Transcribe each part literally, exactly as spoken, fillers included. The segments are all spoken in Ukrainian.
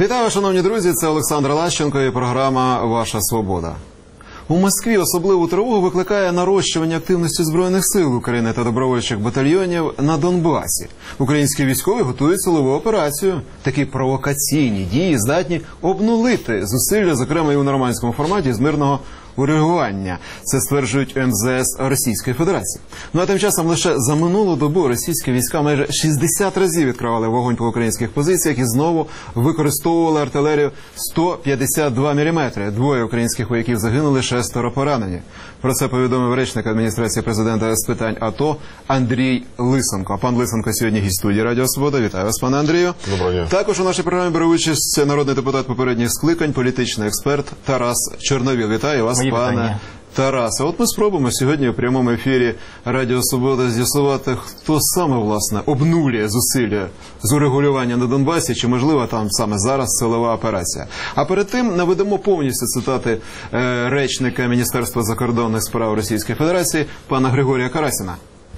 Вітаю, шановні друзі, це Олександр Лащенко і програма «Ваша свобода». У Москві особливу тривогу викликає нарощування активності Збройних сил України та добровольчих батальйонів на Донбасі. Українські військові готують силову операцію. Такі провокаційні дії здатні обнулити зусилля, зокрема і у нормандському форматі, з мирного урегулювання. Це стверджують ем зе ес Російської Федерації. Ну а тим часом лише за минулу добу російські війська майже шістдесят разів відкривали вогонь по українських позиціях і знову використовували артилерію сто п'ятдесят два міліметри. Двоє українських вояків загинули, шестеро поранені. Про це повідомив речник адміністрації президента з питань АТО Андрій Лисенко. Пан Лисенко сьогодні гість студії Радіо Свобода. Вітаю вас, пане Андрію. Доброго дня. Також у нашій програмі бере участь народний депутат попередніх скликань, політичний експерт Тарас Чорновіл. Вітаю вас, пане Тарасе. От ми спробуємо сьогодні у прямому ефірі Радіо Свобода з'ясувати, хто саме, власне, обнулює зусилля з урегулювання на Донбасі, чи, можливо, там саме зараз силова операція. А перед тим наведемо повністю цитати е, речника Міністерства закордонних справ Російської Федерації пана Григорія Карасіна.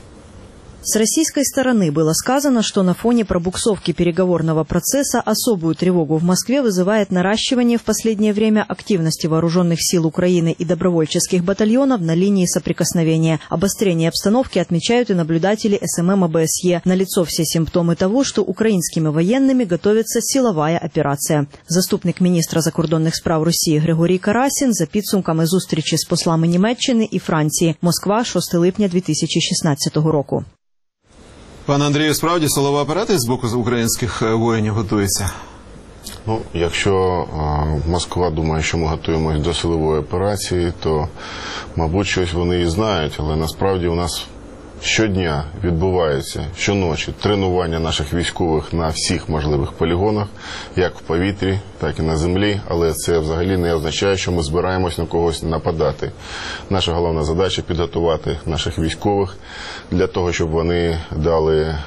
С российской стороны было сказано, что на фоне пробуксовки переговорного процесса особую тревогу в Москве вызывает наращивание в последнее время активности вооруженных сил Украины и добровольческих батальонов на линии соприкосновения. Обострение обстановки отмечают и наблюдатели эс эм эм о бэ эс е. Налицо все симптомы того, что украинскими военными готовится силовая операция. Заступник міністра закордонних справ Росії Григорій Карасін за підсумками зустрічі з послами Німеччини і Франції. Москва, шостого липня дві тисячі шістнадцятого року. Пане Андрію, справді силова операція з боку українських воїнів готується? Ну, якщо е, Москва думає, що ми готуємося до силової операції, то, мабуть, щось вони і знають, але насправді у нас щодня відбувається, щоночі, тренування наших військових на всіх можливих полігонах, як в повітрі, так і на землі, але це взагалі не означає, що ми збираємось на когось нападати. Наша головна задача – підготувати наших військових для того, щоб вони дали е-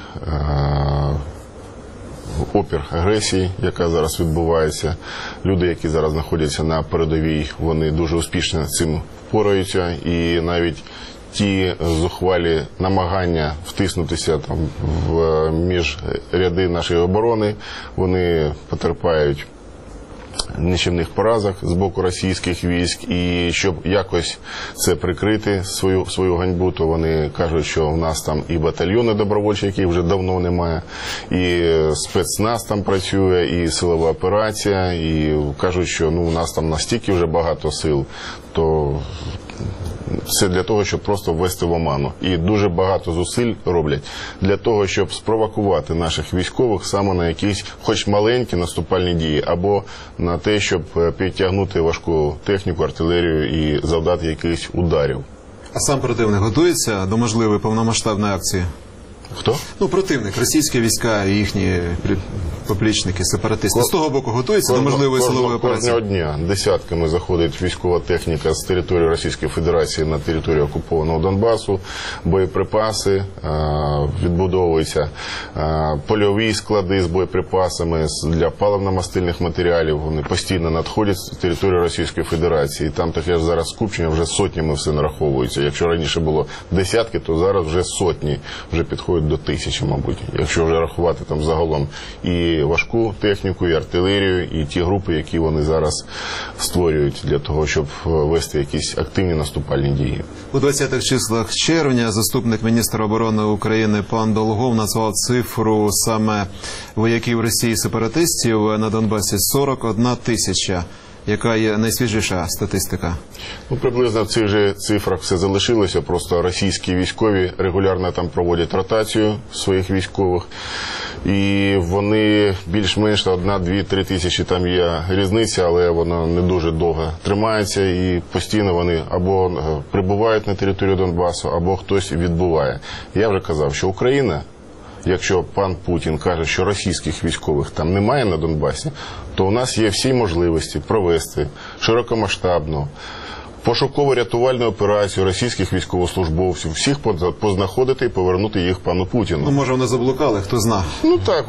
опір агресії, яка зараз відбувається. Люди, які зараз знаходяться на передовій, вони дуже успішно цим впораються, і навіть ті зухвалі намагання втиснутися там в між ряди нашої оборони, вони потерпають нищівних поразок з боку російських військ, і щоб якось це прикрити, свою, свою ганьбу, то вони кажуть, що в нас там і батальйони добровольчі, яких вже давно немає, і спецназ там працює, і силова операція, і кажуть, що ну, у нас там настільки вже багато сил, то все для того, щоб просто ввести в оману. І дуже багато зусиль роблять для того, щоб спровокувати наших військових саме на якісь, хоч маленькі наступальні дії, або на те, щоб підтягнути важку техніку, артилерію і завдати якихось ударів. А сам противник готується до можливої повномасштабної акції? Хто? Ну, противник, російські війська і їхні поплічники, сепаратисти. З того боку готуються до можливої силової операції? Кожного дня десятками заходить військова техніка з території Російської Федерації на територію окупованого Донбасу, боєприпаси, відбудовуються польові склади з боєприпасами для паливно-мастильних матеріалів. Вони постійно надходять з території Російської Федерації. Там таке ж зараз скупчення, вже сотнями все нараховується. Якщо раніше було десятки, то зараз вже сотні, вже підходять до тисячі, мабуть. Якщо вже рахувати там загалом і важку техніку, і артилерію, і ті групи, які вони зараз створюють для того, щоб вести якісь активні наступальні дії. У двадцятих числах червня заступник міністра оборони України пан Долгов назвав цифру саме вояків Росії сепаратистів на Донбасі сорок одна тисяча. Яка є найсвіжіша статистика? Ну, приблизно в цих же цифрах все залишилося, просто російські військові регулярно там проводять ротацію своїх військових, і вони більш-менш одна, дві, три тисячі там є різниця, але вона не дуже довго тримається, і постійно вони або прибувають на територію Донбасу, або хтось відбуває. Я вже казав, що Україна, якщо пан Путін каже, що російських військових там немає на Донбасі, то у нас є всі можливості провести широкомасштабну пошуково-рятувальну операцію російських військовослужбовців, всіх познаходити і повернути їх пану Путіну. Ну, може, вони заблукали, хто зна. Ну, так,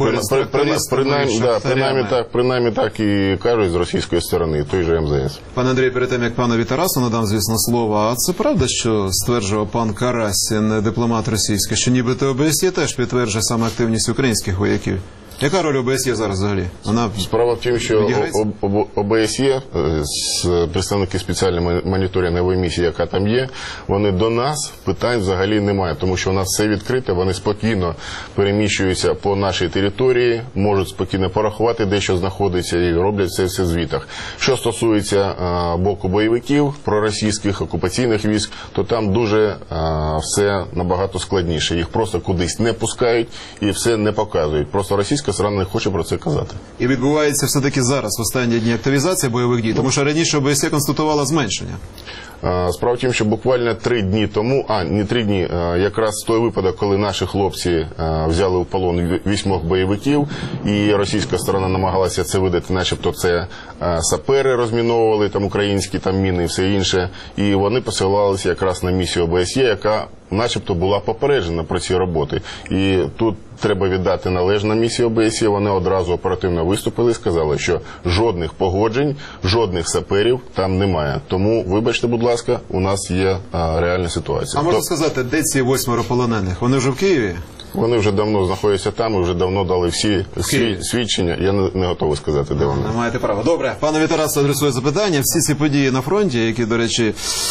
принаймні так, принаймні так, принаймні так і кажуть з російської сторони, той же ем зе ес. Пане Андрій, перед тим, як панові Тарасу надам, звісно, слово, а це правда, що стверджував пан Карасін, дипломат російський, що нібито о бэ ес є теж підтверджує саме активність українських вояків? Яка роль ОБСЄ зараз взагалі? Вона Справа в тім, що відіграється? ОБСЄ, представники спеціальної моніторингової місії, яка там є, вони до нас питань взагалі немає, тому що у нас все відкрите, вони спокійно переміщуються по нашій території, можуть спокійно порахувати, де що знаходиться, і роблять це все в звітах. Що стосується а, боку бойовиків, проросійських окупаційних військ, то там дуже а, все набагато складніше. Їх просто кудись не пускають і все не показують. Просто російська сторона не хоче про це казати. І відбувається все-таки зараз, в останні дні, активізація бойових дій, тому що раніше ОБСЄ констатувала зменшення. Справа в тім, що буквально три дні тому, а не три дні, якраз той випадок, коли наші хлопці взяли в полон вісьмох бойовиків, і російська сторона намагалася це видати, начебто це сапери розміновували, там українські там міни і все інше, і вони посилалися якраз на місію ОБСЄ, яка начебто була попереджена про ці роботи. І тут треба віддати належне місії ОБСЄ, вони одразу оперативно виступили і сказали, що жодних погоджень, жодних саперів там немає. Тому, вибачте, будь ласка, у нас є а, реальна ситуація. А можна сказати, де ці восьмеро полонених? Вони вже в Києві? Вони вже давно знаходяться там і вже давно дали всі сві... свідчення. Я не, не готовий сказати, де вони. Не маєте права. Добре, панові Тарасу адресує запитання. Всі ці події на фронті, які, до речі,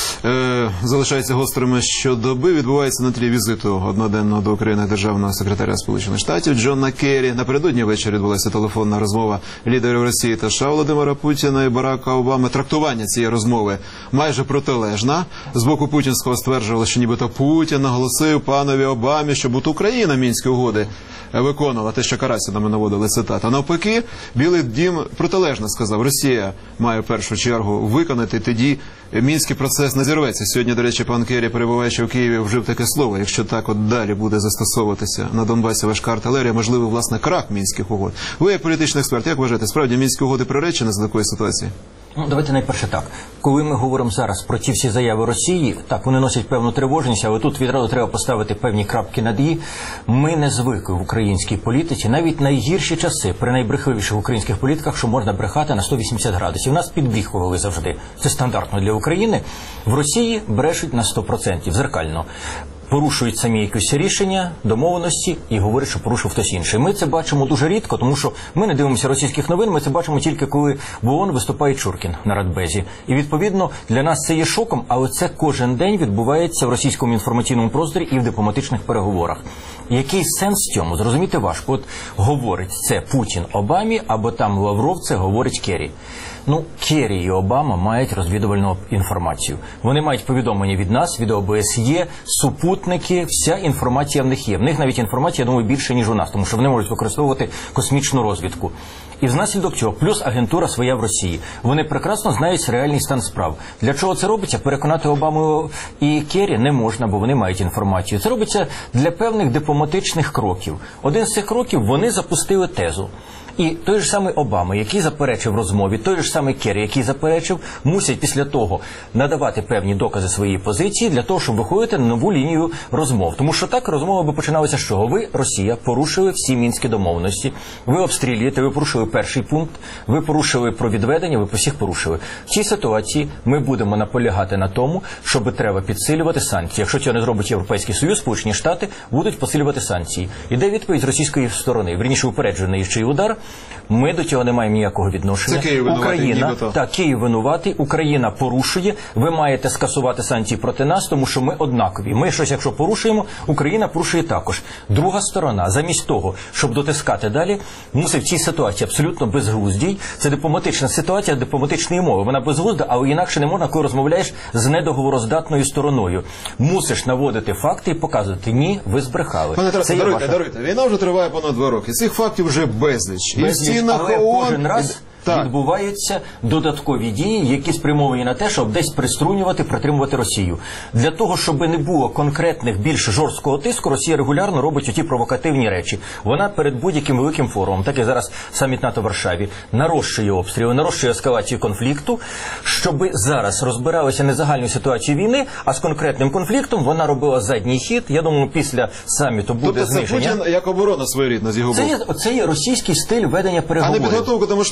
е- залишаються гострими щодоби, відбуваються на тлі візиту одноденного до України державного секретаря Сполучених Штатів Джона Керрі. Напередодні ввечері відбулася телефонна розмова лідерів Росії та США Володимира Путіна і Барака Обами. Трактування цієї розмови майже протилежна. З боку путінського стверджували, що нібито Путін наголосив панові Обамі, щоб от Україна Мінські угоди виконувала, те, що Карасіна ми наводили цитата. Навпаки, Білий дім протилежно сказав, Росія має в першу чергу виконати, тоді Мінський процес не зірветься. Сьогодні, до речі, пан Керрі, перебуваючи в Києві, вжив таке слово, якщо так от далі буде застосовуватися на Донбасі важка артилерія, можливо, власне, крах Мінських угод. Ви, як політичний експерт, як вважаєте, справді Мінські угоди приречені з такої ситуації? Ну, давайте найперше так. Коли ми говоримо зараз про ті всі заяви Росії, так, вони носять певну тривожність, але тут відразу треба поставити певні крапки над «і». Ми не звикли в українській політиці, навіть найгірші часи, при найбрехливіших українських політиках, що можна брехати на сто вісімдесят градусів. Нас підбріхували завжди. Це стандартно для України. В Росії брешуть на сто відсотків, зеркально. Порушують самі якісь рішення, домовленості і говорять, що порушив хтось інший. Ми це бачимо дуже рідко, тому що ми не дивимося російських новин, ми це бачимо тільки коли в ООН виступає Чуркін на Радбезі. І відповідно для нас це є шоком, але це кожен день відбувається в російському інформаційному просторі і в дипломатичних переговорах. Який сенс в цьому? Зрозуміти важко. От говорить це Путін Обамі, або там Лавров це говорить Керрі. Ну, Керрі і Обама мають розвідувальну інформацію. Вони мають повідомлення від нас, від ОБСЄ, супутники, вся інформація в них є. В них навіть інформація, я думаю, більше, ніж у нас, тому що вони можуть використовувати космічну розвідку. І внаслідок цього, плюс агентура своя в Росії. Вони прекрасно знають реальний стан справ. Для чого це робиться? Переконати Обаму і Керрі не можна, бо вони мають інформацію. Це робиться для певних дипломатичних кроків. Один з цих кроків – вони запустили тезу. І той же самий Обама, який заперечив розмові, той же самий Керрі, який заперечив, мусять після того надавати певні докази своєї позиції для того, щоб виходити на нову лінію розмов. Тому що так розмова би починалася з чого? Ви, Росія, порушили всі мінські домовленості, ви обстрілюєте, ви порушили перший пункт, ви порушили про відведення, ви по всіх порушили. В цій ситуації ми будемо наполягати на тому, щоб треба підсилювати санкції. Якщо цього не зробить Європейський Союз, Сполучені Штати будуть посилювати санкції. Іде відповідь з російської сторони, вірніше упереджений ще й удар. Ми до цього не маємо ніякого відношення. Це Київ винуватий, Україна, нібито. так, Київ винуватий, Україна порушує. Ви маєте скасувати санкції проти нас, тому що ми однакові. Ми щось, якщо порушуємо, Україна порушує також. Друга сторона, замість того, щоб дотискати далі, мусить в цій ситуації абсолютно безглуздій. Це дипломатична ситуація, дипломатичної мови. Вона безглузда, але інакше не можна, коли розмовляєш з недоговороздатною стороною. Мусиш наводити факти і показувати, ні, ви збрехали. Пане Тарасе, даруйте, ваша... даруйте. Війна вже триває понад два роки. Цих фактів вже безліч. І в Безліч, стінах але ООН... кожен раз Так. відбуваються додаткові дії, які спрямовані на те, щоб десь приструнювати, притримувати Росію. Для того, щоб не було конкретних, більш жорсткого тиску, Росія регулярно робить оті провокативні речі. Вона перед будь-яким великим форумом, так як зараз саміт НАТО в Варшаві, нарощує обстріли, нарощує ескалацію конфлікту, щоб зараз розбиралися не загальною ситуацією війни, а з конкретним конфліктом вона робила задній хід. Я думаю, після саміту буде Тобто це зниження. Путін як оборона своєрідна з його боку. Це є, це є російський стиль ведення А переговорів. не підготовка до можливої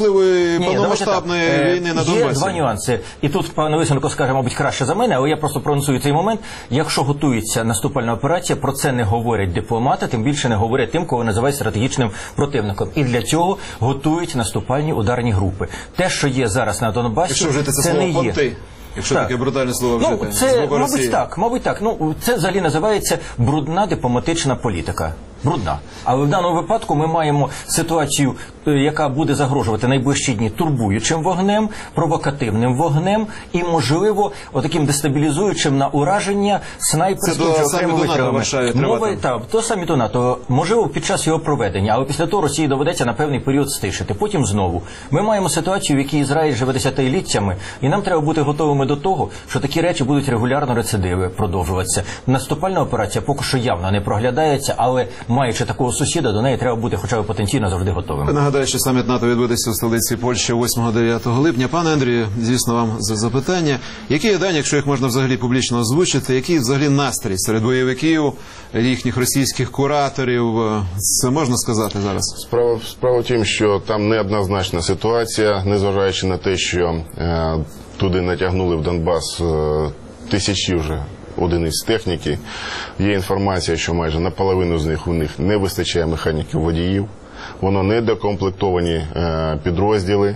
перспективи Ні, повномасштабної давайте так. війни на Є Донбасі? два нюанси. І тут пан Лисенко скаже, мабуть, краще за мене, але я просто проанонсую цей момент. Якщо готується наступальна операція, про це не говорять дипломати, тим більше не говорять тим, кого називають стратегічним противником. І для цього готують наступальні ударні групи. Те, що є зараз на Донбасі, Якщо вжити це, це слово не є. «понти», якщо Так. таке брутальне слово вжити, Ну, з це, боку мабуть, Росії. так, мабуть, так. Ну, це взагалі називається брудна дипломатична політика. Брудна. Але в даному випадку ми маємо ситуацію, е, яка буде загрожувати найближчі дні турбуючим вогнем, провокативним вогнем і, можливо, отаким дестабілізуючим на ураження снайперським Це чи до саміту окремими НАТО в Варшаві витривами. Мова, триватиме. так, до саміту НАТО. Можливо, під час його проведення, але після того Росії доведеться на певний період стишити. Потім знову. Ми маємо ситуацію, в якій Ізраїль живе десятиліттями, і нам треба бути готовими до того, що такі речі будуть регулярно рецидиви продовжуватися. Наступальна операція поки що явно не проглядається, але маючи такого сусіда, до неї треба бути хоча б потенційно завжди готовим. Нагадаю, що саміт НАТО відбудеться у столиці Польщі восьмого-дев'ятого липня. Пане Андрію, звісно, вам за запитання. Які є дані, якщо їх можна взагалі публічно озвучити, який взагалі настрій серед бойовиків, їхніх російських кураторів? Це можна сказати зараз? Справа, справа в тім, що там неоднозначна ситуація, незважаючи на те, що е, туди натягнули в Донбас е, тисячі вже одиниць техніки. Є інформація, що майже наполовину з них у них не вистачає механіків-водіїв. Воно недокомплектовані е, підрозділи.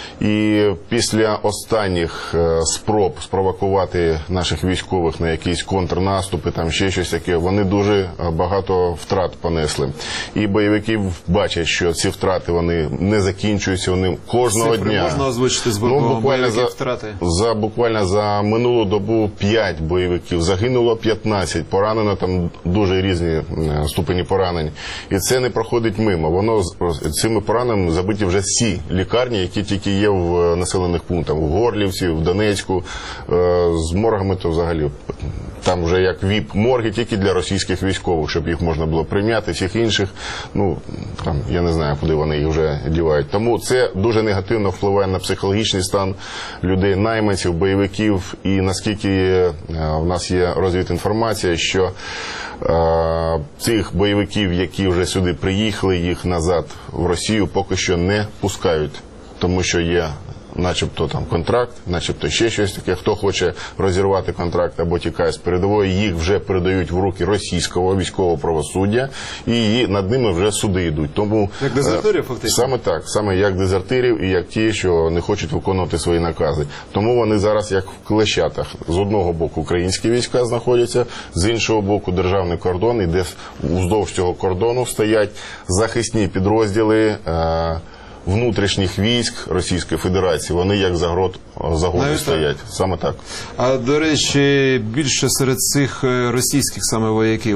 І після останніх е, спроб спровокувати наших військових на якісь контрнаступи, там ще щось таке, вони дуже багато втрат понесли. І бойовики бачать, що ці втрати вони не закінчуються, вони кожного Цифри дня. можна озвучити з боку Ну, буквально за, втрати? за буквально за минулу добу п'ять бойовиків, загинуло п'ятнадцять, поранено там дуже різні е, ступені поранень. І це не проходить мимо. Воно цими пораненнями забиті вже всі лікарні, які тільки є в населених пунктах, в Горлівці, в Донецьку, з моргами то взагалі. Там вже як віп-морги тільки для російських військових, щоб їх можна було прийняти, всіх інших, ну, там, я не знаю, куди вони їх вже дівають. Тому це дуже негативно впливає на психологічний стан людей, найманців, бойовиків, і наскільки в нас є розвідінформація, що е, цих бойовиків, які вже сюди приїхали, їх назад в Росію поки що не пускають. Тому що є начебто там контракт, начебто ще щось таке. Хто хоче розірвати контракт або тікає з передової, їх вже передають в руки російського військового правосуддя, і над ними вже суди йдуть. Тому як дезертирів, фактично? Саме так, саме як дезертирів і як ті, що не хочуть виконувати свої накази. Тому вони зараз як в клещатах. З одного боку українські війська знаходяться, з іншого боку державний кордон, і де вздовж цього кордону стоять захисні підрозділи е- внутрішніх військ Російської Федерації. Вони як загрод, загони Навіть стоять. так. Саме так. А, до речі, більше серед цих російських саме вояків,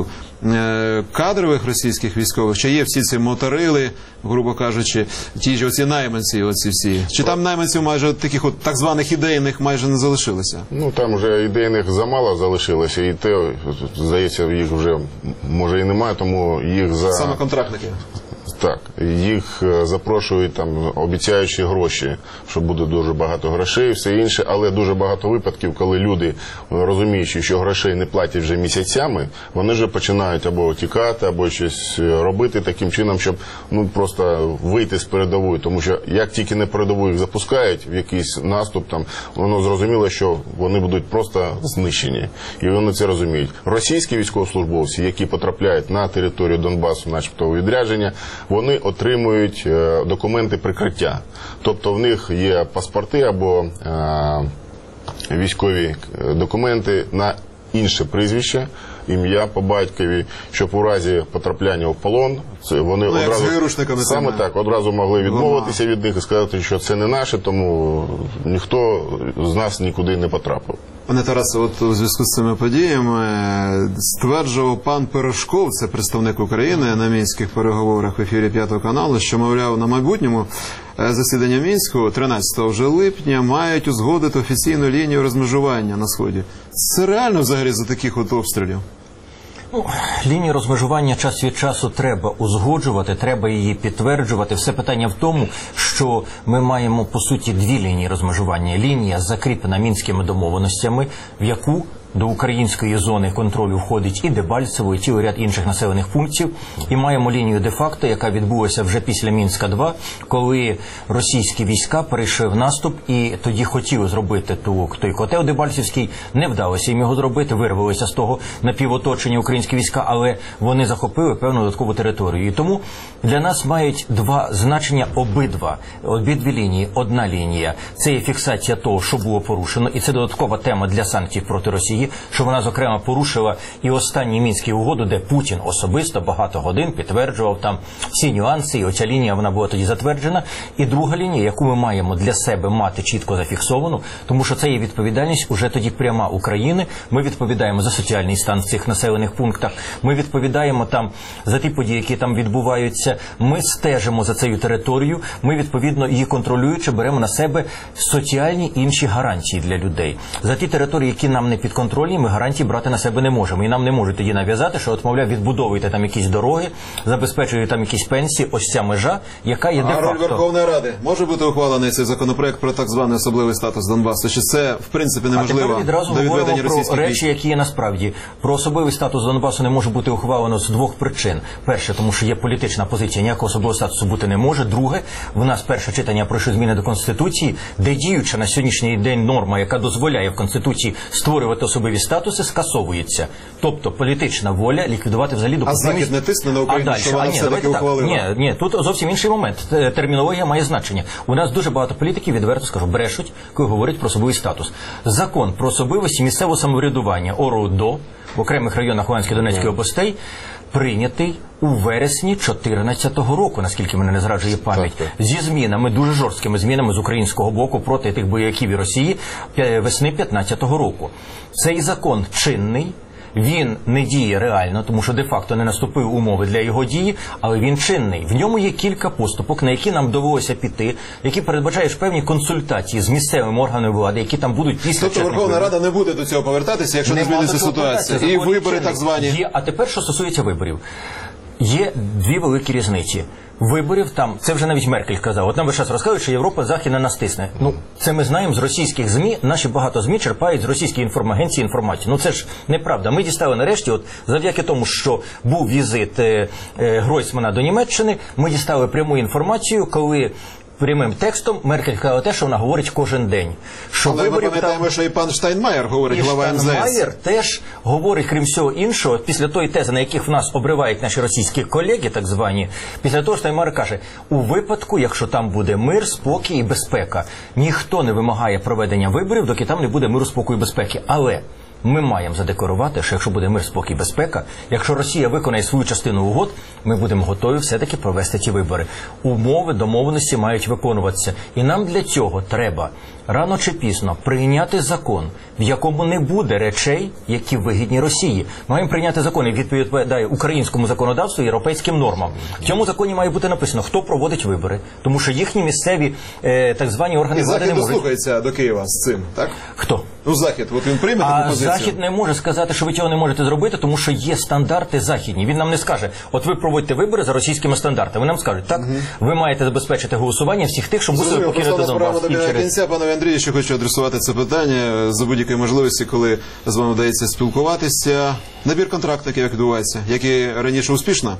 кадрових російських військових, чи є всі ці моторили, грубо кажучи, ті ж оці найманці, оці всі? Чи там найманців майже таких от так званих ідейних майже не залишилося? Ну, там вже ідейних замало залишилося, і те, здається, їх вже, може, і немає, тому їх за... Саме контрактники? Так, їх запрошують там, обіцяючи гроші, що буде дуже багато грошей і все інше, але дуже багато випадків, коли люди, розуміючи, що грошей не платять вже місяцями, вони вже починають або тікати, або щось робити таким чином, щоб ну просто вийти з передової, тому що як тільки на передову їх запускають в якийсь наступ, там воно зрозуміло, що вони будуть просто знищені, і вони це розуміють. Російські військовослужбовці, які потрапляють на територію Донбасу, начебто у відрядження, вони отримують е, документи прикриття. Тобто в них є паспорти або е, військові документи на інше прізвище, ім'я по батькові, щоб у разі потрапляння в полон це вони ну, одразу саме так одразу могли відмовитися від них і сказати, що це не наше, тому ніхто з нас нікуди не потрапив. Пане Тарасе, от у зв'язку з цими подіями стверджував пан Пирожков, це представник України на мінських переговорах в ефірі П'ятого каналу, що, мовляв, на майбутньому засідання Мінську тринадцятого вже липня мають узгодити офіційну лінію розмежування на Сході. Це реально взагалі за таких от обстрілів? Ну, лінію розмежування час від часу треба узгоджувати, треба її підтверджувати. Все питання в тому, що ми маємо, по суті, дві лінії розмежування. Лінія закріплена мінськими домовленостями, в яку До української зони контролю входить і Дебальцево, і цілий ряд інших населених пунктів. І маємо лінію де-факто, яка відбулася вже після Мінська два, коли російські війська перейшли в наступ і тоді хотіли зробити ту, той котел Дебальцевський. Не вдалося їм його зробити, вирвалися з того напівоточення українські війська, але вони захопили певну додаткову територію. І тому для нас мають два значення обидва. Обидві лінії, одна лінія – це є фіксація того, що було порушено, і це додаткова тема для санкцій проти Росії, що вона, зокрема, порушила і останні Мінські угоди, де Путін особисто багато годин підтверджував там всі нюанси, і оця лінія, вона була тоді затверджена. І друга лінія, яку ми маємо для себе мати чітко зафіксовану, тому що це є відповідальність уже тоді пряма України. Ми відповідаємо за соціальний стан в цих населених пунктах, ми відповідаємо там за ті події, які там відбуваються, ми стежимо за цією територією, ми, відповідно, її контролюючи, беремо на себе соціальні інші гарантії для людей. За ті території, які нам не підконтрольні, ми гарантії брати на себе не можемо. І нам не можуть тоді нав'язати, що, от, мовляв, відбудовуйте там якісь дороги, забезпечуйте там якісь пенсії. Ось ця межа, яка є де-факто. А роль Верховної Ради? Може бути ухвалений цей законопроект про так званий особливий статус Донбасу? Чи це, в принципі, неможливо а тепер відразу до відведення говоримо російських про військ? речі, які є насправді. Про особливий статус Донбасу не може бути ухвалено з двох причин. Перше, тому що є політична позиція, ніякого особливого статусу бути не може. Друге, в нас перше читання пройшли зміни до Конституції, де діюча на сьогоднішній день норма, яка дозволяє в Конституції створювати особливі статуси, скасовується. Тобто політична воля ліквідувати взагалі допустимість. А Захід не тисне на Україну, що вона все-таки ухвалила? Ні, ні, тут зовсім інший момент. Термінологія має значення. У нас дуже багато політиків, відверто скажу, брешуть, коли говорять про особливий статус. Закон про особливості місцевого самоврядування ОРДО в окремих районах Луганської і Донецької областей прийнятий у вересні дві тисячі чотирнадцятого року, наскільки мене не зраджує пам'ять, зі змінами, дуже жорсткими змінами з українського боку проти тих бойовиків і Росії весни дві тисячі п'ятнадцятого року. Цей закон чинний. Він не діє реально, тому що де-факто не наступив умови для його дії, але він чинний. В ньому є кілька поступок, на які нам довелося піти, які передбачають певні консультації з місцевими органами влади, які там будуть після Тобто Верховна Рада не буде до цього повертатися, якщо не зміниться ситуація. І вибори так звані. Є, а тепер, що стосується виборів. Є дві великі різниці. Виборів там, це вже навіть Меркель казав. От нам весь час розказують, що Європа Західна нас тисне. Ну, це ми знаємо з російських ЗМІ, наші багато ЗМІ черпають з російської інформагенції інформацію. Ну це ж неправда. Ми дістали нарешті, от завдяки тому, що був візит е, е, Гройсмана до Німеччини, ми дістали пряму інформацію, коли прямим текстом Меркель казала те, що вона говорить кожен день. Що Але ми пам'ятаємо, там... що і пан Штайнмаєр говорить, і глава ем зе ес. Штайнмаєр теж говорить, крім всього іншого, після тої тези, на яких в нас обривають наші російські колеги, так звані, після того Штайнмаєр каже, у випадку, якщо там буде мир, спокій і безпека, ніхто не вимагає проведення виборів, доки там не буде миру, спокою і безпеки. Але ми маємо задекларувати, що якщо буде мир, спокій, безпека, якщо Росія виконає свою частину угод, ми будемо готові все-таки провести ті вибори. Умови, домовленості мають виконуватися. І нам для цього треба рано чи пізно прийняти закон, в якому не буде речей, які вигідні Росії. Маємо прийняти закон, який відповідає українському законодавству і європейським нормам. В цьому законі має бути написано, хто проводить вибори, тому що їхні місцеві е, так звані органи і влади не Захід можуть. дослухається до Києва з цим, так? Хто? Ну, Захід, от він прийме таку А позицію. Захід не може сказати, що ви цього не можете зробити, тому що є стандарти західні. Він нам не скаже, от ви проводите вибори за російськими стандартами. Ви нам скажуть, так, угу. ви маєте забезпечити голосування всіх тих, що мусили покинути Донбас. І через... кінця, панове Андрію, ще хочу адресувати це питання за будь-якої можливості, коли з вами вдається спілкуватися. Набір контрактів, як відбувається, як і раніше успішно?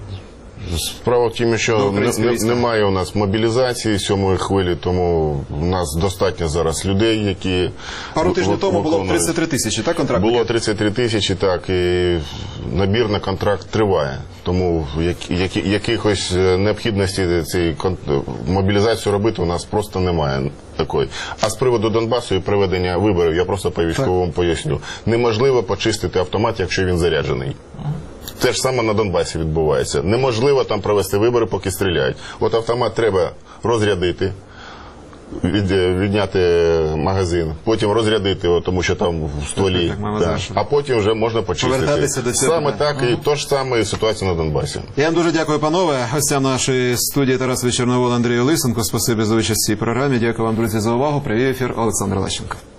Справа в тім, що не, не, немає у нас мобілізації сьомої хвилі, тому у нас достатньо зараз людей, які... Пару тижнів тому було тридцять три тисячі, так, контрактів? Було тридцять три тисячі, так, і набір на контракт триває. Тому як, як, якихось необхідності цієї мобілізацію робити у нас просто немає такої. А з приводу Донбасу і проведення виборів, я просто по військовому поясню. Неможливо почистити автомат, якщо він заряджений. Те ж саме на Донбасі відбувається. Неможливо там провести вибори, поки стріляють. От автомат треба розрядити, від, відняти магазин, потім розрядити, о, тому що там в стволі, так, так, а потім вже можна почистити. Саме так, і то ж саме ситуація на Донбасі. Я вам дуже дякую, панове. Гостям нашої студії Тарас Чорновол, Андрій Лисенко. Спасибі за участь в цій програмі. Дякую вам, друзі, за увагу. Привів ефір Олександр Лещенко.